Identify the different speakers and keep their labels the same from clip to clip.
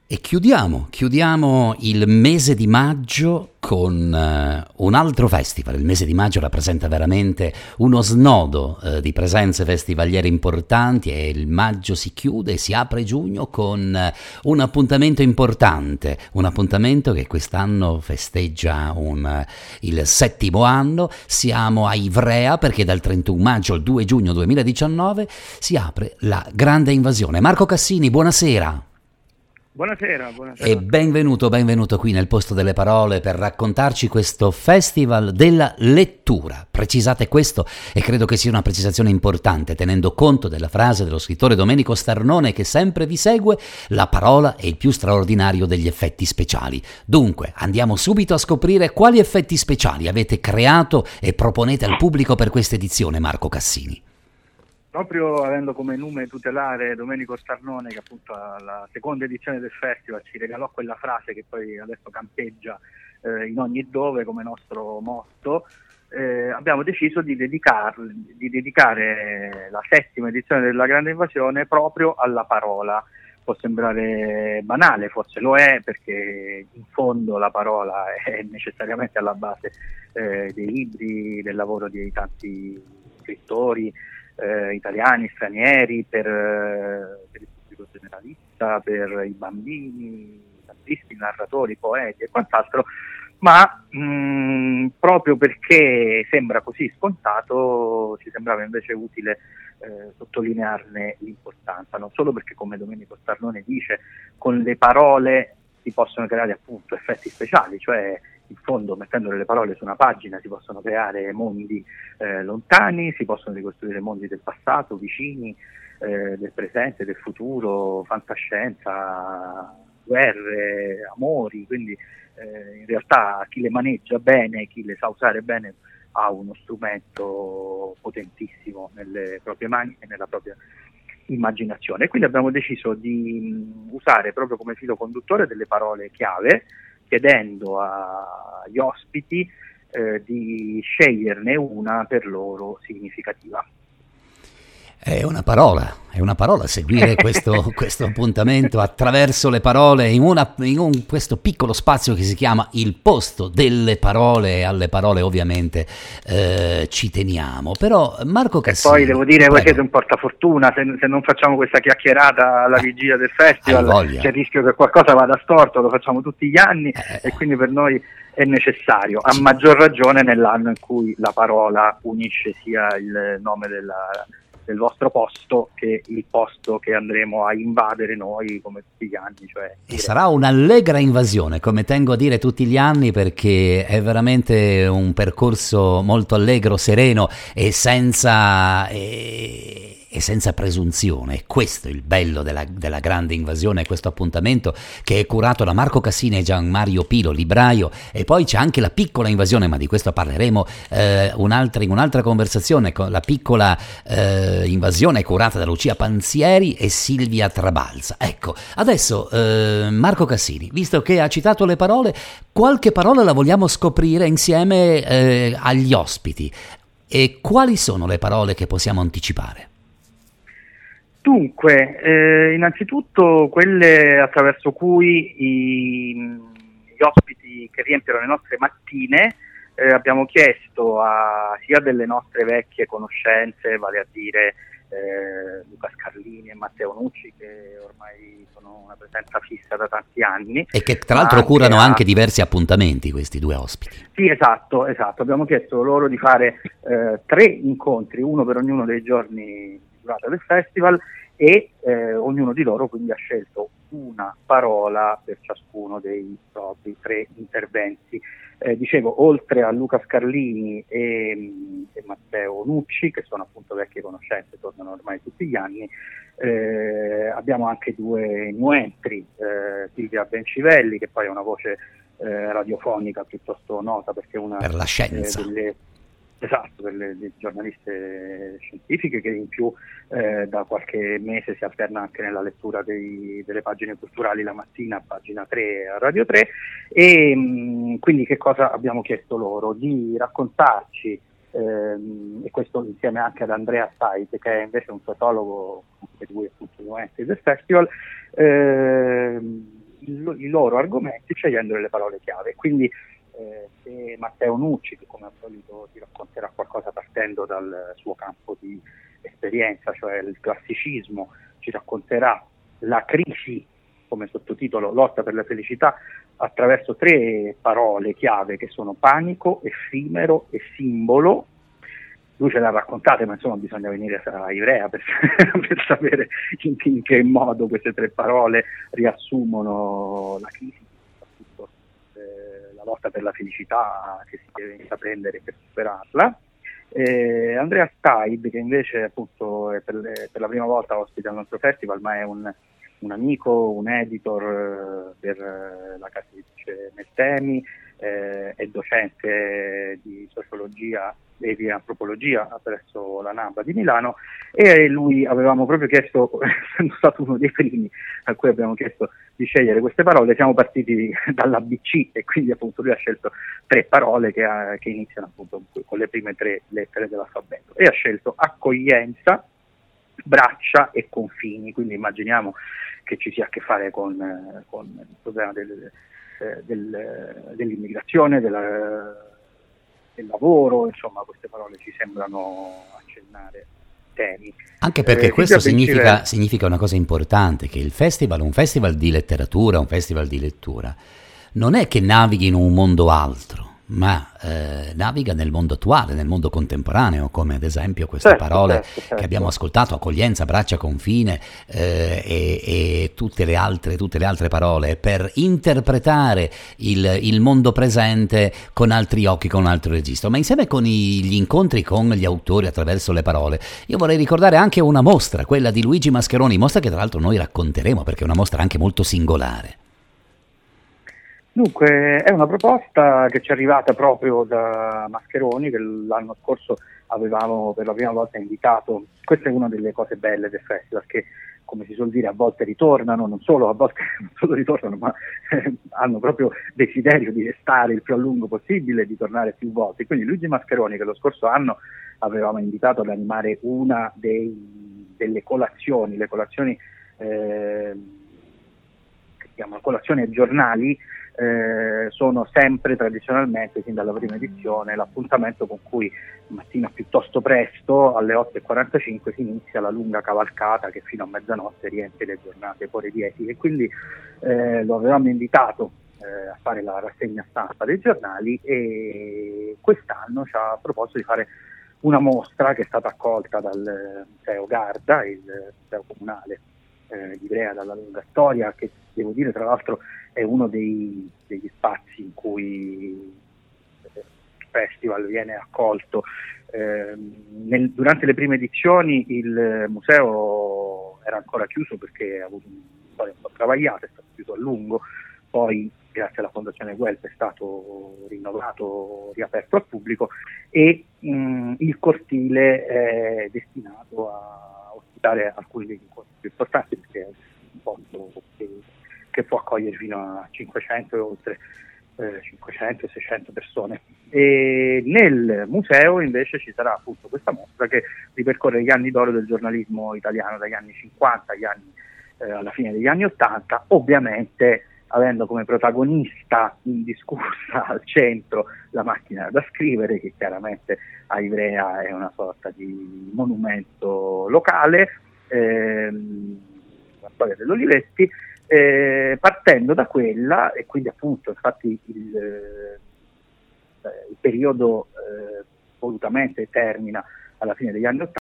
Speaker 1: E chiudiamo il mese di maggio con un altro festival. Il mese di maggio rappresenta veramente uno snodo di presenze festivaliere importanti e il maggio si chiude e si apre giugno con un appuntamento importante, un appuntamento che quest'anno festeggia il 7° anno. Siamo a Ivrea perché dal 31 maggio al 2 giugno 2019 si apre la Grande Invasione. Marco Cassini, buonasera.
Speaker 2: Buonasera.
Speaker 1: E benvenuto qui nel Posto delle Parole per raccontarci questo festival della lettura. Precisate questo e credo che sia una precisazione importante, tenendo conto della frase dello scrittore Domenico Starnone che sempre vi segue: la parola è il più straordinario degli effetti speciali. Dunque, andiamo subito a scoprire quali effetti speciali avete creato e proponete al pubblico per questa edizione, Marco Cassini.
Speaker 2: Proprio avendo come nome tutelare Domenico Starnone, che appunto alla seconda edizione del festival ci regalò quella frase che poi adesso campeggia in ogni dove come nostro motto, abbiamo deciso di dedicare la 7ª edizione della Grande Invasione proprio alla parola. Può sembrare banale, forse lo è, perché in fondo la parola è necessariamente alla base dei libri, del lavoro di tanti scrittori italiani, stranieri, per il pubblico generalista, per i bambini, artisti, narratori, poeti e quant'altro, ma proprio perché sembra così scontato ci sembrava invece utile sottolinearne l'importanza, non solo perché, come Domenico Starnone dice, con le parole si possono creare appunto effetti speciali, cioè in fondo mettendo le parole su una pagina si possono creare mondi lontani, si possono ricostruire mondi del passato, vicini, del presente, del futuro, fantascienza, guerre, amori, quindi in realtà chi le maneggia bene, chi le sa usare bene ha uno strumento potentissimo nelle proprie mani e nella propria immaginazione. E quindi abbiamo deciso di usare proprio come filo conduttore delle parole chiave, chiedendo agli ospiti di sceglierne una per loro significativa.
Speaker 1: È una parola seguire questo appuntamento attraverso le parole in questo piccolo spazio che si chiama il Posto delle Parole, e alle parole ovviamente ci teniamo. Però Marco Cassini...
Speaker 2: E poi devo dire, voi siete un portafortuna, se non facciamo questa chiacchierata alla vigilia del festival c'è il rischio che qualcosa vada storto, lo facciamo tutti gli anni e quindi per noi è necessario, a maggior ragione nell'anno in cui la parola unisce sia il nome del vostro posto che il posto che andremo a invadere noi come tutti gli anni.
Speaker 1: E sarà un'allegra invasione, come tengo a dire tutti gli anni, perché è veramente un percorso molto allegro, sereno e senza presunzione. Questo è il bello della Grande Invasione, questo appuntamento che è curato da Marco Cassini e Gian Mario Pilo, libraio, e poi c'è anche la piccola invasione, ma di questo parleremo in un'altra conversazione, con la piccola invasione curata da Lucia Panzieri e Silvia Trabalza. Ecco, adesso Marco Cassini, visto che ha citato le parole, qualche parola la vogliamo scoprire insieme agli ospiti. E quali sono le parole che possiamo anticipare?
Speaker 2: Dunque, innanzitutto quelle attraverso cui gli ospiti che riempiono le nostre mattine abbiamo chiesto sia delle nostre vecchie conoscenze, vale a dire Luca Scarlini e Matteo Nucci, che ormai sono una presenza fissa da tanti anni.
Speaker 1: E che tra l'altro curano anche diversi appuntamenti, questi due ospiti.
Speaker 2: Sì, esatto. Abbiamo chiesto loro di fare 3 incontri, uno per ognuno dei giorni durata del festival, e ognuno di loro quindi ha scelto una parola per ciascuno dei propri 3 interventi. Dicevo, oltre a Luca Scarlini e Matteo Nucci, che sono appunto vecchie conoscenze, tornano ormai tutti gli anni, abbiamo anche 2 new entry, Silvia Bencivelli, che poi è una voce radiofonica piuttosto nota perché è una
Speaker 1: per la scienza.
Speaker 2: delle giornaliste scientifiche, che in più da qualche mese si alterna anche nella lettura delle pagine culturali la mattina a pagina 3 a Radio 3, e quindi che cosa abbiamo chiesto loro? Di raccontarci, e questo insieme anche ad Andrea Said, che è invece un sociologo, anche lui appunto del festival, i loro argomenti scegliendo le parole chiave. Quindi se Matteo Nucci, che come al solito ti racconterà qualcosa partendo dal suo campo di esperienza, cioè il classicismo, ci racconterà la crisi come sottotitolo Lotta per la felicità attraverso 3 parole chiave che sono panico, effimero e simbolo. Lui ce l'ha raccontate, ma insomma bisogna venire a Ivrea per sapere in che modo queste 3 parole riassumono la crisi, soprattutto la lotta per la felicità che si deve intraprendere per superarla. Andrea Staib, che invece appunto è per la prima volta ospite al nostro festival, ma è un amico, un editor per la casa editrice Meltemi, è docente di sociologia e di antropologia presso la NABA di Milano, e lui avevamo proprio chiesto, essendo stato uno dei primi a cui abbiamo chiesto di scegliere queste parole, siamo partiti dall'ABC e quindi appunto lui ha scelto 3 parole che iniziano appunto con le prime 3 lettere dell'alfabeto, e ha scelto accoglienza, braccia e confini. Quindi immaginiamo che ci sia a che fare con il problema dell'immigrazione, del lavoro, insomma queste parole ci sembrano accennare temi.
Speaker 1: Anche perché questo significa una cosa importante, che il festival, un festival di letteratura, un festival di lettura, non è che navighi in un mondo altro, ma naviga nel mondo attuale, nel mondo contemporaneo, come ad esempio queste parole che abbiamo ascoltato, accoglienza, braccia, confine, e tutte le altre parole, per interpretare il mondo presente con altri occhi, con un altro registro. Ma insieme con gli incontri con gli autori attraverso le parole, io vorrei ricordare anche una mostra, quella di Luigi Mascheroni, mostra che tra l'altro noi racconteremo perché è una mostra anche molto singolare.
Speaker 2: Dunque, è una proposta che ci è arrivata proprio da Mascheroni, che l'anno scorso avevamo per la prima volta invitato. Questa è una delle cose belle del festival, che come si suol dire a volte ritornano, non solo ritornano, ma hanno proprio desiderio di restare il più a lungo possibile e di tornare più volte. Quindi Luigi Mascheroni, che lo scorso anno avevamo invitato ad animare una delle colazioni, le colazioni che si chiamano colazioni e giornali, sono sempre tradizionalmente, sin dalla prima edizione, l'appuntamento con cui mattina piuttosto presto alle 8:45 si inizia la lunga cavalcata che fino a mezzanotte riempie le giornate poliedietiche, e quindi lo avevamo invitato a fare la rassegna stampa dei giornali, e quest'anno ci ha proposto di fare una mostra che è stata accolta dal Museo Garda, il museo comunale di Ivrea dalla lunga storia, che devo dire tra l'altro è uno degli spazi in cui il festival viene accolto. Durante le prime edizioni il museo era ancora chiuso perché ha avuto una storia un po' travagliata, è stato chiuso a lungo, poi grazie alla Fondazione Guelf è stato rinnovato, riaperto al pubblico, e il cortile è destinato a ospitare alcuni degli incontri più importanti, perché è un posto che può accogliere fino a 500 e oltre 500-600 persone. E nel museo invece ci sarà appunto questa mostra che ripercorre gli anni d'oro del giornalismo italiano, dagli anni 50 alla fine degli anni 80, ovviamente avendo come protagonista indiscussa al centro la macchina da scrivere, che chiaramente a Ivrea è una sorta di monumento locale, la storia dell'Olivetti. Partendo da quella, e quindi appunto infatti il periodo volutamente termina alla fine degli anni 80,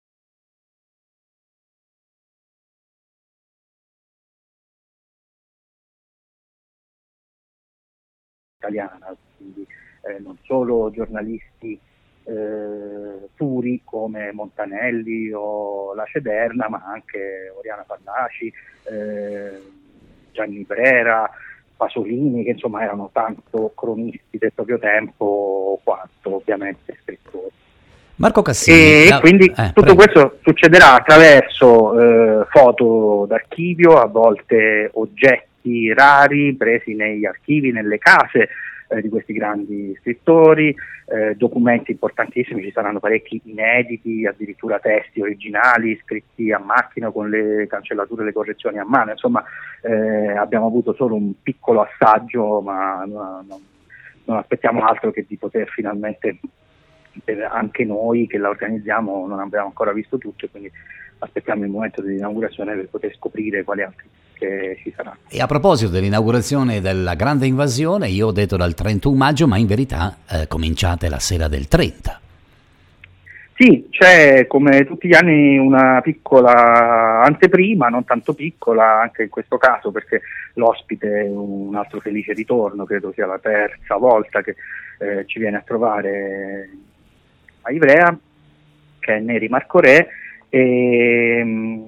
Speaker 2: italiana, quindi non solo giornalisti puri come Montanelli o La Cederna, ma anche Oriana Fallaci, Gianni Brera, Pasolini, che insomma erano tanto cronisti del proprio tempo quanto ovviamente scrittori.
Speaker 1: Marco Cassini.
Speaker 2: E quindi tutto questo succederà attraverso foto d'archivio, a volte oggetti rari presi negli archivi, nelle case, di questi grandi scrittori, documenti importantissimi, ci saranno parecchi inediti, addirittura testi originali scritti a macchina con le cancellature e le correzioni a mano. Insomma, abbiamo avuto solo un piccolo assaggio, ma non aspettiamo altro che di poter finalmente, anche noi che la organizziamo non abbiamo ancora visto tutto, e quindi aspettiamo il momento dell'inaugurazione per poter scoprire quali altri che ci saranno.
Speaker 1: E a proposito dell'inaugurazione della Grande Invasione, io ho detto dal 31 maggio, ma in verità cominciate la sera del 30.
Speaker 2: Sì, c'è come tutti gli anni una piccola anteprima, non tanto piccola anche in questo caso, perché l'ospite è un altro felice ritorno, credo sia la terza volta che ci viene a trovare a Ivrea, che è Neri Marco Re, e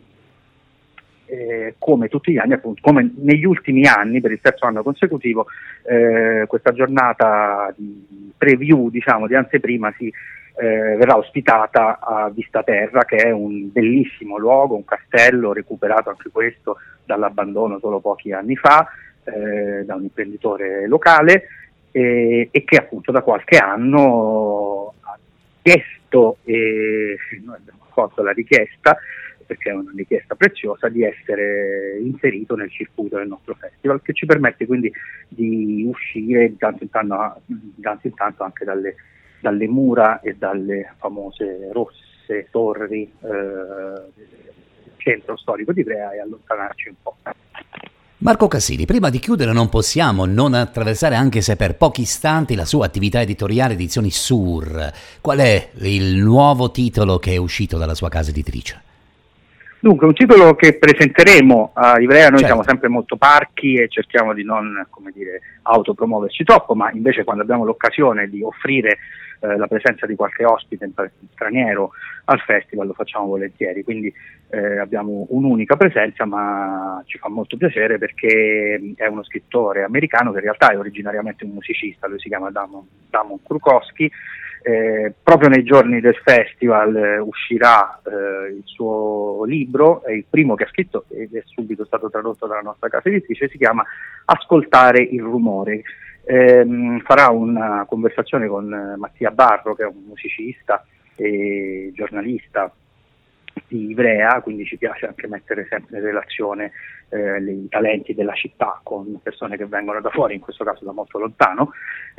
Speaker 2: come tutti gli anni, appunto, come negli ultimi anni, per il terzo anno consecutivo, questa giornata di preview, diciamo, di anteprima, verrà ospitata a Vista Terra, che è un bellissimo luogo, un castello recuperato anche questo dall'abbandono solo pochi anni fa da un imprenditore locale, e che appunto da qualche anno ha chiesto, e noi abbiamo accolto la richiesta, perché è una richiesta preziosa, di essere inserito nel circuito del nostro festival, che ci permette quindi di uscire di tanto in tanto anche dalle mura e dalle famose rosse torri del centro storico di Ivrea, e allontanarci un po'.
Speaker 1: Marco Cassini, prima di chiudere non possiamo non attraversare, anche se per pochi istanti, la sua attività editoriale Edizioni Sur. Qual è il nuovo titolo che è uscito dalla sua casa editrice?
Speaker 2: Dunque, un titolo che presenteremo a Ivrea, noi
Speaker 1: Certo.
Speaker 2: Siamo sempre molto parchi e cerchiamo di non, autopromuoverci troppo, ma invece quando abbiamo l'occasione di offrire la presenza di qualche ospite straniero al festival lo facciamo volentieri, quindi abbiamo un'unica presenza, ma ci fa molto piacere perché è uno scrittore americano che in realtà è originariamente un musicista, lui si chiama Damon Krukowski. Proprio nei giorni del festival uscirà il suo libro, è il primo che ha scritto ed è subito stato tradotto dalla nostra casa editrice, si chiama Ascoltare il rumore. Farà una conversazione con Mattia Barro, che è un musicista e giornalista di Ivrea, quindi ci piace anche mettere sempre in relazione i talenti della città con persone che vengono da fuori, in questo caso da molto lontano,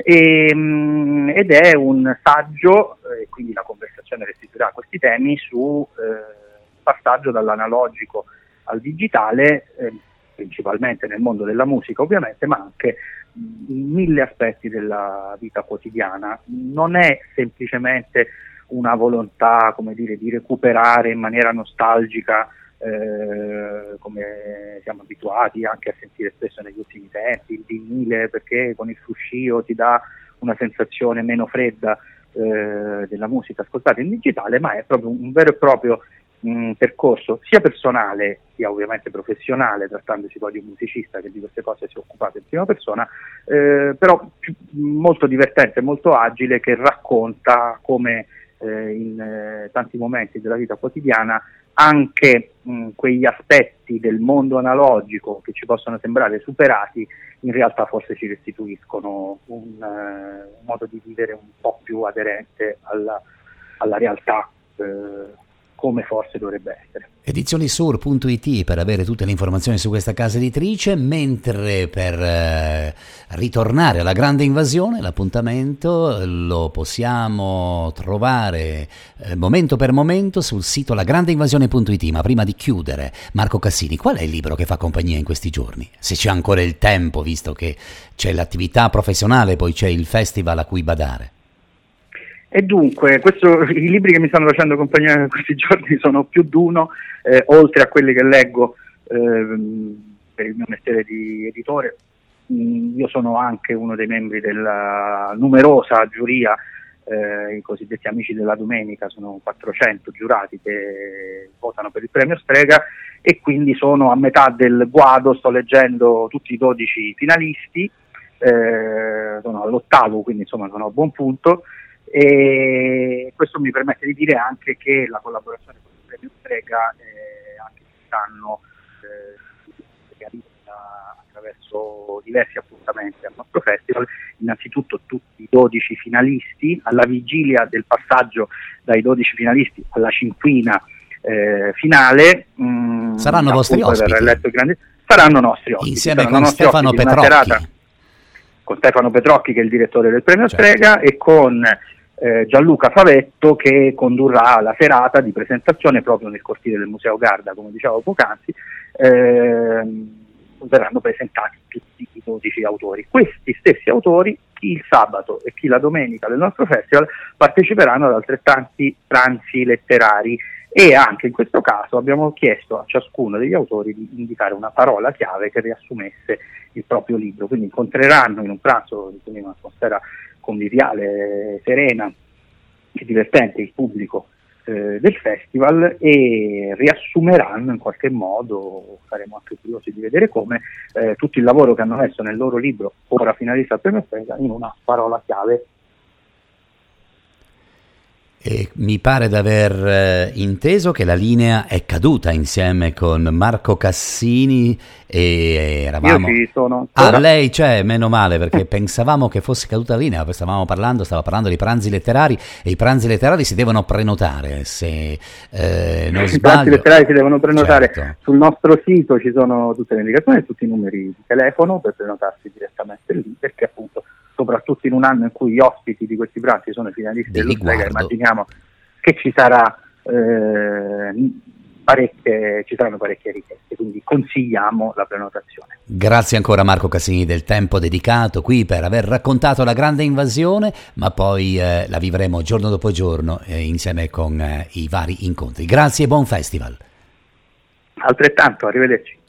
Speaker 2: ed è un saggio, quindi la conversazione restituirà questi temi su passaggio dall'analogico al digitale, principalmente nel mondo della musica ovviamente, ma anche in mille aspetti della vita quotidiana. Non è semplicemente una volontà, di recuperare in maniera nostalgica, come siamo abituati anche a sentire spesso negli ultimi tempi, il vinile, perché con il fruscio ti dà una sensazione meno fredda della musica ascoltata in digitale, ma è proprio un vero e proprio percorso sia personale sia ovviamente professionale, trattandosi poi di un musicista che di queste cose si è occupato in prima persona, però molto divertente, molto agile, che racconta come in tanti momenti della vita quotidiana anche quegli aspetti del mondo analogico che ci possono sembrare superati, in realtà forse ci restituiscono un modo di vivere un po' più aderente alla realtà, come forse dovrebbe essere.
Speaker 1: Edizionisur.it per avere tutte le informazioni su questa casa editrice, mentre per ritornare alla Grande Invasione l'appuntamento lo possiamo trovare momento per momento sul sito lagrandeinvasione.it. Ma prima di chiudere, Marco Cassini, qual è il libro che fa compagnia in questi giorni? Se c'è ancora il tempo, visto che c'è l'attività professionale, poi c'è il festival a cui badare.
Speaker 2: E dunque, i libri che mi stanno facendo compagnia in questi giorni sono più d'uno, oltre a quelli che leggo per il mio mestiere di editore. Io sono anche uno dei membri della numerosa giuria, i cosiddetti Amici della Domenica, sono 400 giurati che votano per il premio Strega, e quindi sono a metà del guado, sto leggendo tutti i 12 finalisti, sono all'8º, quindi insomma sono a buon punto. E questo mi permette di dire anche che la collaborazione con il premio Strega anche quest'anno realizza attraverso diversi appuntamenti al nostro festival. Innanzitutto tutti i 12 finalisti, alla vigilia del passaggio dai 12 finalisti alla cinquina finale,
Speaker 1: saranno vostri ospiti,
Speaker 2: saranno nostri ospiti,
Speaker 1: insieme con Stefano Petrocchi.
Speaker 2: Con Stefano Petrocchi, che è il direttore del premio
Speaker 1: certo.
Speaker 2: Strega, e con Gianluca Favetto, che condurrà la serata di presentazione proprio nel cortile del Museo Garda, come dicevo poc'anzi. Verranno presentati tutti i 12 autori. Questi stessi autori, chi il sabato e chi la domenica del nostro festival, parteciperanno ad altrettanti pranzi letterari, e anche in questo caso abbiamo chiesto a ciascuno degli autori di indicare una parola chiave che riassumesse il proprio libro. Quindi incontreranno in un pranzo, in un'atmosfera conviviale, serena e divertente, il pubblico del festival, e riassumeranno in qualche modo, saremo anche curiosi di vedere come, tutto il lavoro che hanno messo nel loro libro, ora finalista al premio Strega, in una parola chiave.
Speaker 1: E mi pare d'aver inteso che la linea è caduta insieme con Marco Cassini, e eravamo...
Speaker 2: Io ci sono ancora.
Speaker 1: Lei c'è, meno male, perché pensavamo che fosse caduta la linea. Stava parlando di pranzi letterari, e i pranzi letterari si devono prenotare, se non sbaglio.
Speaker 2: I pranzi letterari si devono prenotare,
Speaker 1: certo.
Speaker 2: Sul nostro sito ci sono tutte le indicazioni e tutti i numeri di telefono per prenotarsi direttamente lì, perché appunto, soprattutto in un anno in cui gli ospiti di questi pranzi sono i finalisti dello Strega, immaginiamo che ci saranno parecchie richieste, quindi consigliamo la prenotazione.
Speaker 1: Grazie ancora Marco Cassini del tempo dedicato qui per aver raccontato la grande invasione, ma poi la vivremo giorno dopo giorno insieme con i vari incontri. Grazie e buon festival.
Speaker 2: Altrettanto, arrivederci.